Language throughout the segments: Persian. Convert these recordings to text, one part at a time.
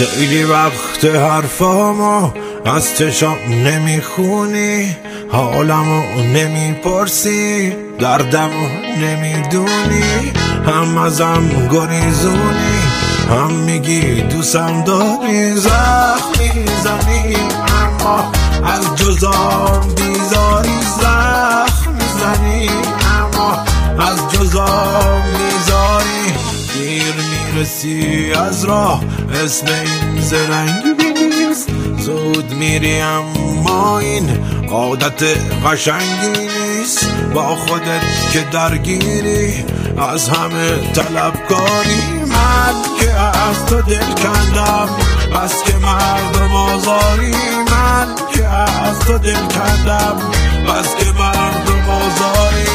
خیلی وقت حرفامو از چشام نمیخونی، حالمو نمیپرسی، دردمو نمیدونی، هم ازم گریزونی، هم میگی دوستم داری. زخم میزنی اما از جزام بیزاری، زخم میزنی اما از جزام بیزاری. دیر میرسی از راه، اسم این زرنگی نیست، زود میری اما این عادت قشنگی نیست. با خودت که درگیری، از همه طلبکاری. من که از تو دل کندم بس که مردم آزاری، من که از تو دل کندم بس که مردم آزاری.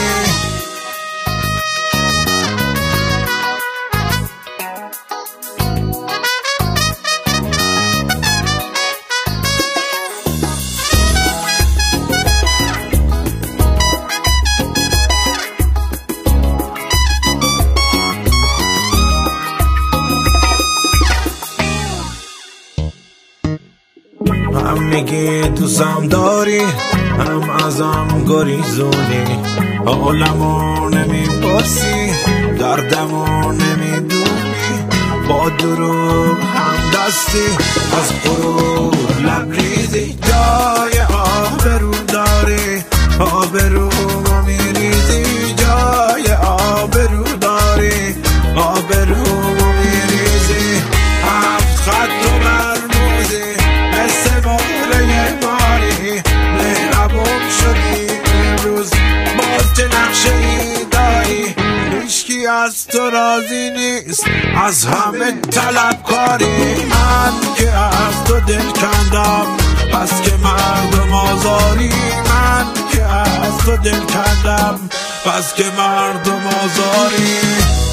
هم میگی دوستم داری، هم ازم گریزونی، حالمو نمیپرسی، دردمو نمیدونی. با دروغ هم دستی، از غرور لبریزی، جای آبرو داری، آبرومو میریزی، جای آبرو داری، آبرومو میریزی. هفت خط و مرموزی، مثل موله ماری، مهربون شدی امروز، باز چه نقشه ای داری. هیچکی از تو راضی نیست، از همه طلبکاری. من که از تو دل کندم بس که مردم آزاری، من که از تو دل کندم بس که مردم آزاری.